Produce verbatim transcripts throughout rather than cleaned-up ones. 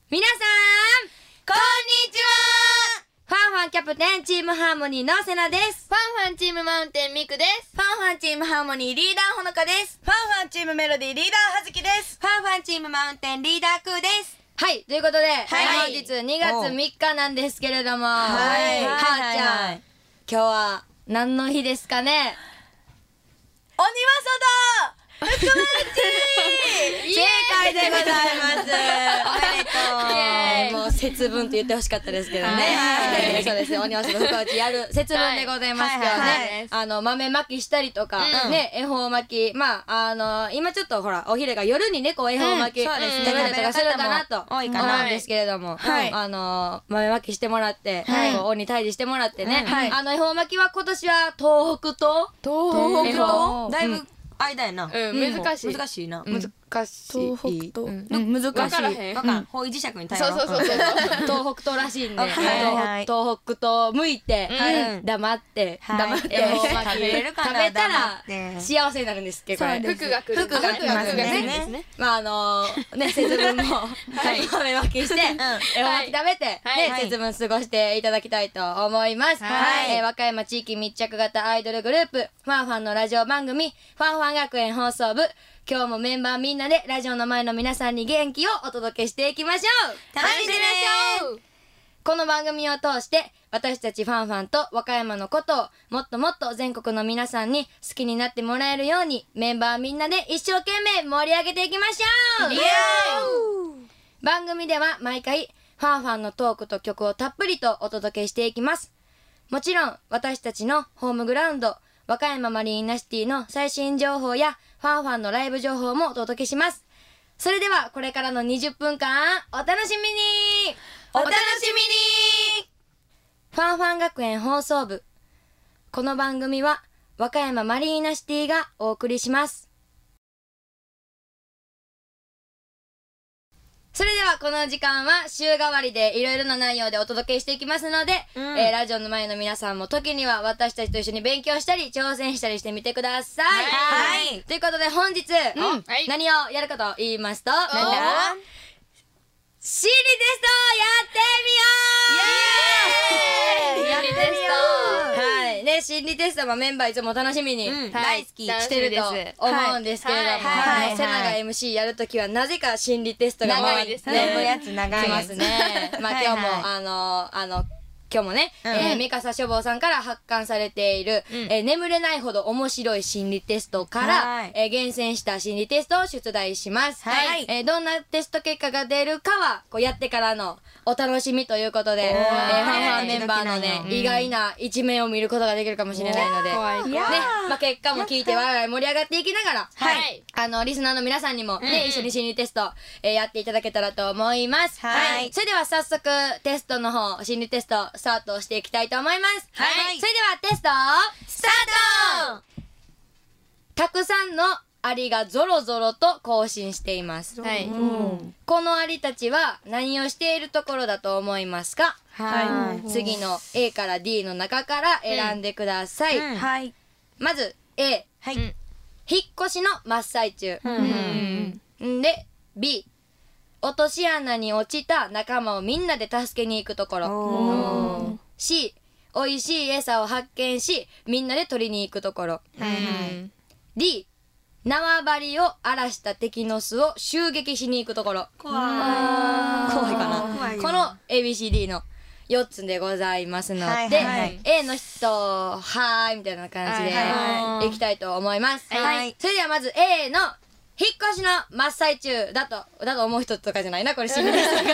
皆さんこんにちは。ファンファンキャプテンチームハーモニーのセナです。 ファンファンチームマウンテンミクです。 ファンファンチームハーモニーリーダーほのかです。 ファンファンチームメロディーリーダーはずきです。 ファンファンチームマウンテンリーダークーです。 はい、ということで、 はい、 本日にがつみっかなんですけれども、 はいはーちゃん、今日は何の日ですかね？ お庭そだ福町正解でございます。 おめでとう。 もう節分と言ってほしかったですけどね。 はいはいそうですね。お庭そば福町やる節分でございますけどはいはいはいね。あの豆まきしたりとかうんね、恵方巻き、まああの今ちょっとほらお昼が夜にねこう恵方巻きうんそうですね食べたりとかするかなと食べる方も多いかな思うんですけれども、 はいあの豆まきしてもらって、 はいこう鬼退治してもらってね。 はいあの恵方巻きは今年は東北と東北とだいぶ間やな。 うん難しい難しいな。 難しい。 東北とうん難しい。 わからへんわからん。方位磁石に対応。 そうそうそうそう。 東北東らしいんで、 はいはい東東北東向いて、 うん黙って、 はい黙って、 はい恵方巻き食べれるかな食べたら黙って幸せになるんですけど、これ。 服が来る。 服が来ますね服が来ますね。 まああのね、節分も、豆まきして、恵方巻き食べて、 はいね、節分過ごしていただきたいと思います。 はいえー和歌山地域密着型アイドルグループ、ファンファンのラジオ番組、ファンファン学園放送部、今日もメンバーみんなでラジオの前の皆さんに元気をお届けしていきましょう。 楽しんでねー。 この番組を通して私たちファンファンと和歌山のことをもっともっと全国の皆さんに好きになってもらえるようにメンバーみんなで一生懸命盛り上げていきましょう。 イエーイ。 番組では毎回ファンファンのトークと曲をたっぷりとお届けしていきます。もちろん私たちのホームグラウンド和歌山マリーナシティの最新情報やファンファンのライブ情報もお届けします。それではこれからのにじゅっぷんかんお楽しみに。 お楽しみに。 ファンファン学園放送部。この番組は和歌山マリーナシティがお送りします。それではこの時間は週替わりでいろいろな内容でお届けしていきますので、 うんえーラジオの前の皆さんも時には私たちと一緒に勉強したり挑戦したりしてみてください。 はいということで本日、 んはい何をやるかと言いますと、 なんだ？ 心理テストをやってみよう。 イエーイ。 やってみよう。 はい。ね、心理テストもメンバーいつも楽しみに、 うんはい大好き。 してると思うんですけれども、 はいはいもうセナが エムシー やるときはなぜか心理テストが回って長いですね長いやつ長いやつきますね。まあはい今日も、 はいあの、あの、今日もね、 うんえー、三笠書房さんから発刊されている、 うんえー眠れないほど面白い心理テストから、 はいえー厳選した心理テストを出題します。 はいえーどんなテスト結果が出るかは、こうやってからのお楽しみということで、えー、ファンファンメンバーのね、 うん意外な一面を見ることができるかもしれないので、 怖い怖い。 いやね、まあ、結果も聞いてわいわい盛り上がっていきながら、 はい。 あの、リスナーの皆さんにもね、 うんうん一緒に心理テスト、えーやっていただけたらと思います。 はいそれでは早速、テストの方、心理テスト、スタートしていきたいと思います。 はいそれではテスト、 スタート。 たくさんのアリがゾロゾロと行進しています。 はい。 うん。 このアリたちは何をしているところだと思いますか？ はい。 次の エー から ディー の中から選んでください。 うんはい。 まず エー、 はい。 うん引っ越しの真っ最中。 うんんで ビー、落とし穴に落ちた仲間をみんなで助けに行くところ。 おー。 C、美味しい餌を発見しみんなで取りに行くところ。 はいはい D、縄張りを荒らした敵の巣を襲撃しに行くところ。 怖怖いかな。 怖いよこの エービーシーディー のよっつでございますので、 はいはい A の人はーいみたいな感じではいはいいきたいと思います。 はいそれではまず A の引っ越しの真っ最中だとだと思う人とかじゃないな、これ心理テストが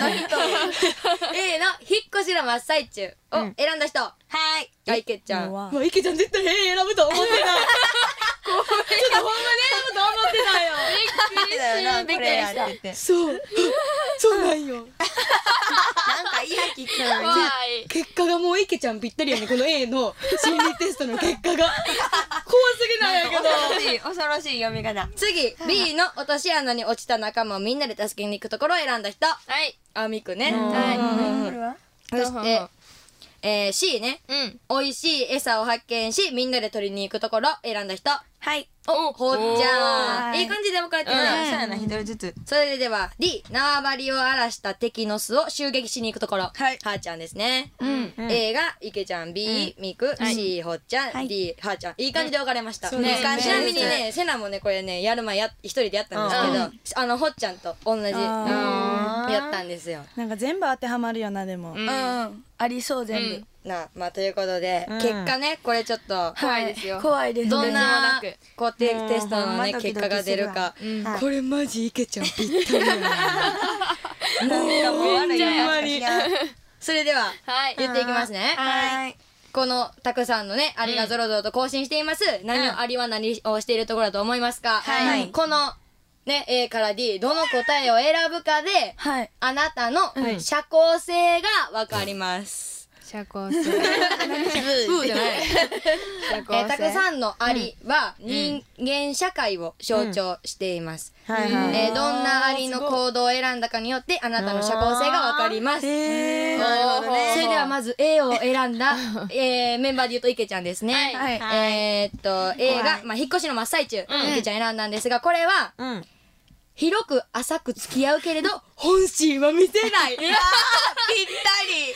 A の引っ越しの真っ最中を選んだ人、 はいあいけちゃん。 うわもういけちゃん絶対 A 選ぶと思ってた。ちょっとほんまに選ぶと思ってたよ。 びっくりしたびっくりしたそう。そうなんよ。 なんか嫌聞くのに怖い。 結果がもういけちゃんぴったりやね、この A の心理テストの結果が。怖すぎないやけど。 恐ろしい恐ろしい読み方次、B の落とし穴に落ちた仲間をみんなで助けに行くところを選んだ人。 はい。 あみくね。 はいうんこれはそして、 えー、C ね、 うん美味しい餌を発見しみんなで取りに行くところ選んだ人。 はいお、ほっちゃん、 はいいい感じで分かれてるうんね。 そうやな一人ずつそれでは D 縄張りを荒らした敵の巣を襲撃しに行くところ。 はいはーちゃんですね。 うんうん A が池ちゃん、B みく、 はい C ほっちゃん、 はい D はーちゃん。いい感じで分かれました。 そうですねねちなみにねセナもねこれねやる前や一人でやったんですけど、あのほっちゃんと同じうんあやったんですよ。 なんか全部当てはまるよなでもうんうんありそう全部うんなまあということで、 うん結果ねこれちょっと怖いですよ怖いですどん別もななくこうテもうテストのほんまドキドキね結果が出るか、 するわうんこれマジ池ちゃんぴったりやな。 なんかもう悪いやつしやそれでははい言っていきますね。 はいこのたくさんのねアリがぞろぞろと更新しています、何をアリは何をしているところだと思いますか。 はいこのね A から D どの答えを選ぶかではいあなたのうん社交性がわかります。 社交性ふうじゃない。 社えーたくんさんのアリは人間社会を象徴しています。 はいはいえーどんなアリの行動を選んだかによってあなたの社交性がわかります。 へーなるほどねそれではまず A を選んだ、えーメンバーで言うと池ちゃんですね。 はいはいえーっと A が、まあ、引っ越しの真っ最中、池ちゃん選んだんですがこれはうん広く浅く付き合うけれど本心は見せない。 ぴったり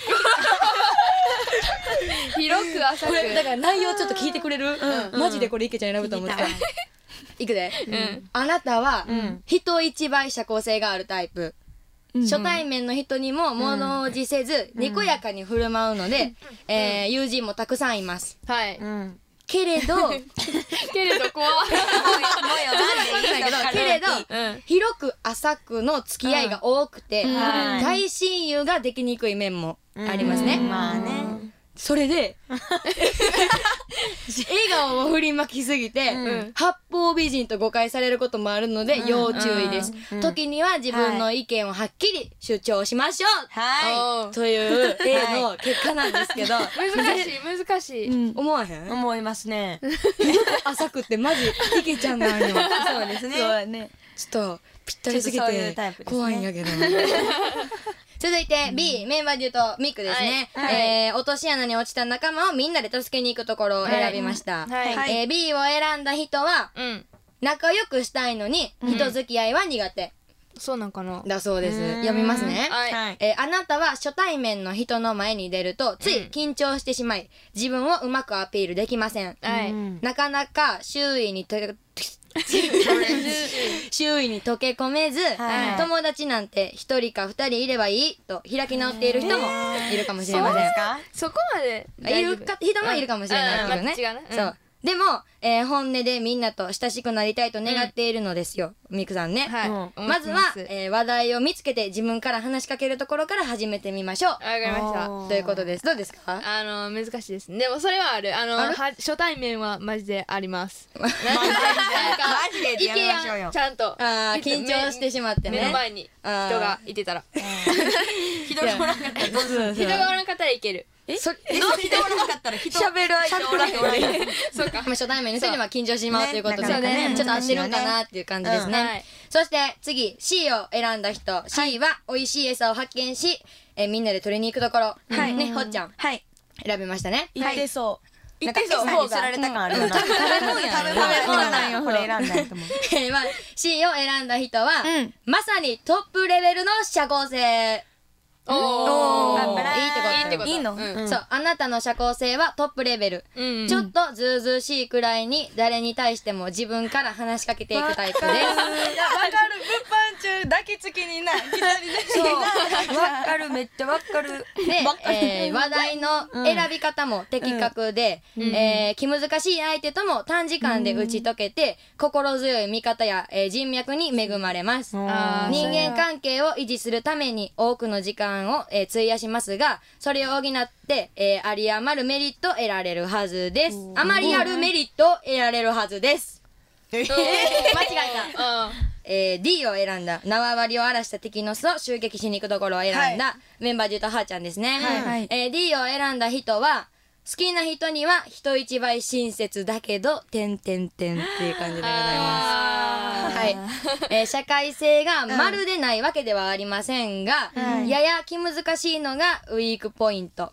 広く浅くこれだから内容ちょっと聞いてくれる、マジでこれ池ちゃん選ぶと思ってた。いくで、 うんあなたは、 ん人一倍社交性があるタイプ、初対面の人にも物おじせず、にこやかに振る舞うので、えー友人もたくさんいますはいうんけれどけれど怖いもうよなんでいいけれどうん広く浅くの付き合いが多くて、 はい大親友ができにくい面もありますね、 まあねそれで笑顔を振りまきすぎて、 ん八方美人と誤解されることもあるので要注意です、 うん時には自分の意見をはっきり主張しましょう、 はおーという A の結果なんですけど、 難しい難しいうん思わへんい思いますね浅くってマジいけちゃんなんよそうですねそうやねちょっとぴったりすぎちょっとそういうてタイプですね怖いんやけど続いて B、メンバーで言うとミクですね、 はいえー落とし穴に落ちた仲間をみんなで助けに行くところを選びました、 はいはいえー B を選んだ人はうん仲良くしたいのに人付き合いは苦手そうなんかなだそうです、 うん読みますね、 はいはいえーあなたは初対面の人の前に出るとつい緊張してしまい自分をうまくアピールできません、 はいうんなかなか周囲にと周囲に溶け込めず、 はい友達なんて一人か二人いればいいと開き直っている人もいるかもしれません、 ですかそこまでいるか人もいるかもしれないけどね、 うんうんまあ違うなうんそうでも、えー本音でみんなと親しくなりたいと願っているのですよ、みくさんね、 はいうん思ってまずは、えー話題を見つけて自分から話しかけるところから始めてみましょうわかりましたおーということです。どうですか？ あの難しいですでもそれはあるあのあるは初対面はマジでありますマジでなんかマジでってやめましょうよちゃんとあー緊張してしまってね。 目の前に人がいてたら人がおらんかったらどうする人がおらんかったらいけるそえ人がおらんかったら人喋る相手おらへんおらへんそうかまあ初対面の人には緊張してしまうねということで、 なかなかねちょっと合ってるんかなっていう感じですね。 うんはいそして次 C を選んだ人、C は美味しい餌を発見し、えーみんなで取りに行くところ、 はいねほっちゃんはい選びましたね。 言ってそうなんか餌に釣られた感あるよな食べ物やね食べ物なんよこれ選んだんやと思うえーまあ C を選んだ人は、 うんまさにトップレベルの社交性。 おーいいってこといいってこといいのうんそうあなたの社交性はトップレベル。 うんちょっとずうずうしいくらいに誰に対しても自分から話しかけていくタイプです。 いやわかる物販中抱きつきにな左でそうわかるめっちゃわかるで、えー話題の選び方も的確で、えー気難しい相手とも短時間で打ち解けて、心強い味方や、えー人脈に恵まれます。 あー人間関係を維持するために多くの時間を、えー費やしますが、それを補って、えー、有り余るメリットを得られるはずです。あまりあるメリットを得られるはずです。間違えた。 あえー、D を選んだ縄張りを荒らした敵の巣を襲撃しに行くところを選んだ、メンバーで言うとはーちゃんですね、 はいはいえー D を選んだ人は好きな人には人一倍親切だけど点点点っていう感じでございますあーはい、えー社会性がまるでないわけではありませんが、 はいやや気難しいのがウィークポイント、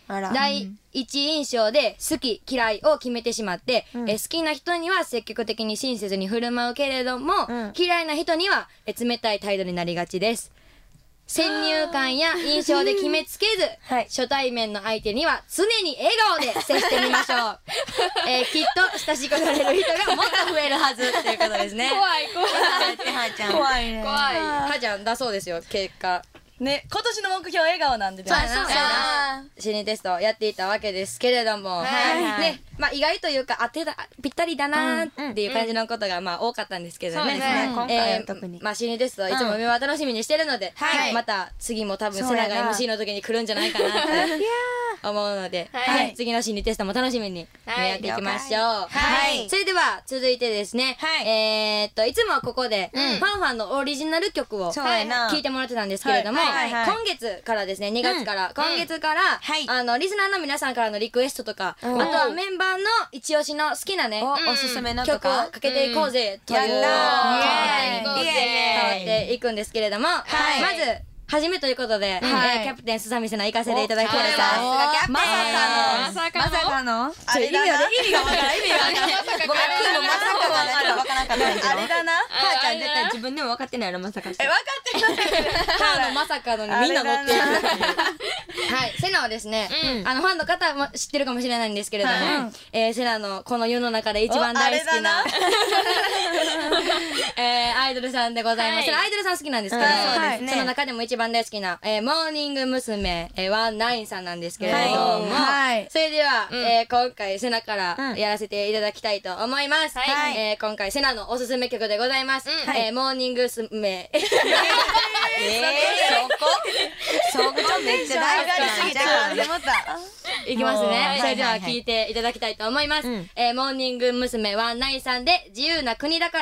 あら第一印象で好き嫌いを決めてしまって、 うんえ好きな人には積極的に親切に振る舞うけれども、 うん嫌いな人にはえ冷たい態度になりがちです。先入観や印象で決めつけず、 はい初対面の相手には常に笑顔で接してみましょう、えーきっと親しくなれる人がもっと増えるはずということですね。 怖い怖いはーちゃん怖いね怖いはーちゃんだそうですよ、結果ね、今年の目標笑顔なんでねそうやなそうやな心理テストをやっていたわけですけれども、 はいはいね、まあ意外というか当てだぴったりだなーっていう感じのことがまあ多かったんですけどね。 そうですね今回は特にまあ心理テストはいつも目は楽しみにしてるので、 はいまた次も多分そうやなセナが エムシー の時に来るんじゃないかなって思うので、 はいね次の心理テストも楽しみに、ねはいやっていきましょう。 はいそれでは続いてですね、 はいえーっといつもはここで、 うんファンファンのオリジナル曲をそうやな聞いてもらってたんですけれども、 はいはいはい今月からですねにがつから、今月から、 はいあのリスナーの皆さんからのリクエストとか、 うんあとはメンバーの一押しの好きなねおおすすめのと曲をかかけていこうぜという、 やったーイエーイイエーイ変わっていくんですけれども、 はいまず初めということで、 はいえーキャプテンスサミセナ行かせていただきましおた。 これはさすがキャプテンまさかのまさかのあれだなちょ意味が意味がわからん意味がわからんごめん今まさかが何かわからなかったんですよあれだな。 ははーちゃん絶対自分でも分かってないのまさか。 え分かってないハーのまさかのにみんな乗っているあれっていうはいセナはですね、 うんあのファンの方も知ってるかもしれないんですけれども、 はいえーセナのこの世の中で一番大好きなおあえーアイドルさんでございます、 はいセナアイドルさん好きなんですけど、 うんそうですねその中でも一番大好きな、えーモーニング娘。えー、ワンナインさんなんですけれども、 はいそれでは、 うんえー今回セナからうんやらせていただきたいと思います、 はいえー今回セナのおすすめ曲でございます、 うんえーモーニング娘。 えー、そこそこめっちゃ大好きなんじゃんでもったいきますもうね。それでははいはいはい聞いていただきたいと思います。 うんえーモーニング娘。ワンナインさんで自由な国だから。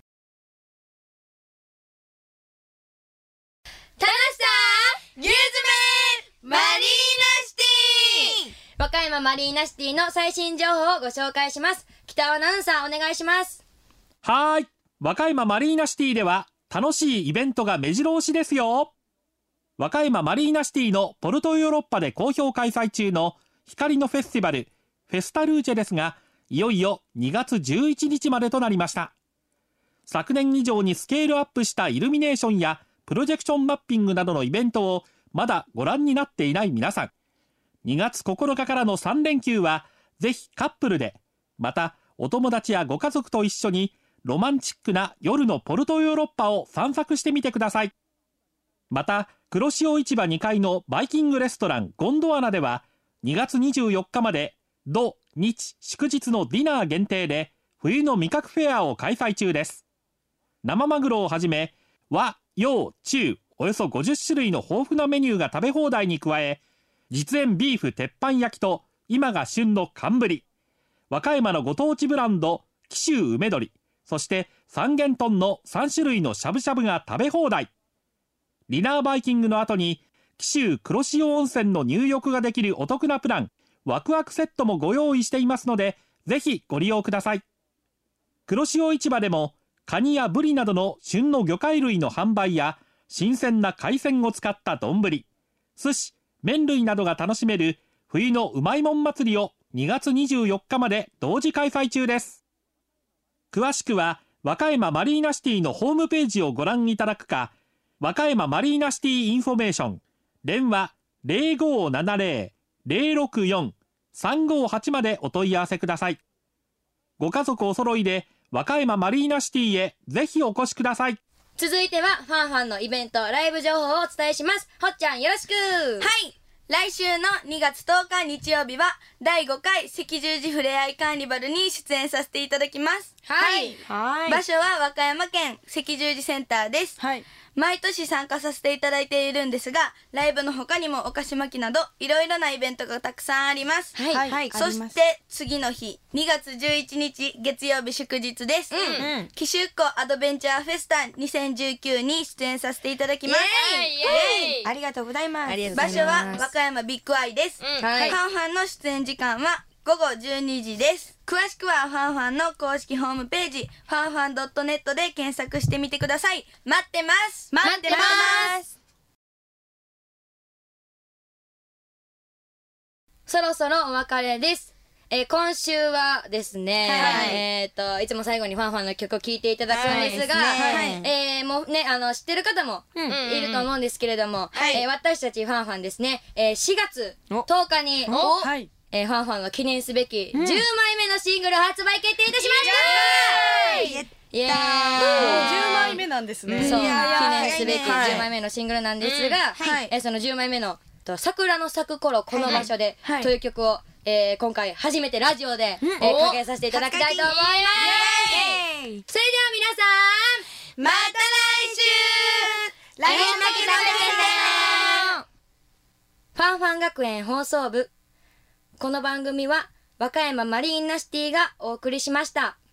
楽しさギューズメンマリーナシティ和歌山マリーナシティの最新情報をご紹介します。北尾アナウンサーお願いします。 はーい。和歌山マリーナシティでは楽しいイベントが目白押しですよ。和歌山マリーナシティのポルトヨーロッパで好評開催中の光のフェスティバルフェスタルーチェですが、いよいよにがつじゅういちにちまでとなりました。昨年以上にスケールアップしたイルミネーションやプロジェクションマッピングなどのイベントをまだご覧になっていない皆さん、にがつここのかからのさんれんきゅうはぜひカップルで、またお友達やご家族と一緒にロマンチックな夜のポルトヨーロッパを散策してみてください。また黒潮市場にかいのバイキングレストランゴンドワナではにがつにじゅうよっかまで土日祝日のディナー限定で冬の味覚フェアを開催中です。生マグロをはじめ和洋中およそごじゅっしゅるいの豊富なメニューが食べ放題に加え、実演ビーフ鉄板焼きと今が旬の寒ぶり、和歌山のご当地ブランド紀州梅鶏、そして三元豚のさんしゅるいのしゃぶしゃぶが食べ放題。ディナーバイキングの後に紀州黒潮温泉の入浴ができるお得なプランワクワクセットもご用意していますので、ぜひご利用ください。黒潮市場でもカニやブリなどの旬の魚介類の販売や新鮮な海鮮を使った丼、寿司、麺類などが楽しめる冬のうまいもん祭りをにがつにじゅうよっかまで同時開催中です。詳しくは和歌山マリーナシティのホームページをご覧いただくか、和歌山マリーナシティインフォメーション電話 ゼロごーななゼロ ゼロろくよん さんごーはち までお問い合わせください。ご家族お揃いで和歌山マリーナシティへぜひお越しください。 続いてはファンファンのイベントライブ情報をお伝えします。ほっちゃんよろしく。 はい来週のにがつとおか日曜日はだいごかい赤十字ふれあいカーニバルに出演させていただきます。 はい、 はい。 場所は和歌山県赤十字センターです。 はい。 毎年参加させていただいているんですが、ライブの他にもお菓子巻きなどいろいろなイベントがたくさんあります。 はいはい。 そして次の日にがつじゅういちにち月曜日祝日です。 うんうん。 紀州湖アドベンチャーフェスタにせんじゅうきゅうに出演させていただきます。 はいイエーイありがとうございます。 ありがとうご場ざいます所は和歌山ビッグアイです。 うんはいファンファンの出演時間はごごじゅうにじです。詳しくはファンファンの公式ホームページファンファン ドットネット で検索してみてください。待ってます待ってます。 そろそろお別れです。えー、今週はですね、 はい、 えっといつも最後にファンファンの曲を聴いていただくんですが、 はい、 えー、もうねあの知ってる方もいると思うんですけれども、 はい、 えー、私たちファンファンですね、えー、しがつとおかにはい、 えー、ファンファンが記念すべきじゅうまいめのシングル発売決定いたしました。イエーイ、イエーイ、 もうじゅうまいめなんですね。 そう、記いやー念すべきじゅうはいまいめのシングルなんですが、 はいえーそのじゅうまいめのと桜の咲く頃この場所ではいという曲を、えー今回初めてラジオで、えーおかけさせていただきたいと思います。 イエーイそれでは皆さん、 また来週来週だけ食べてねファンファン学園放送部、この番組は和歌山マリーンナシティがお送りしました。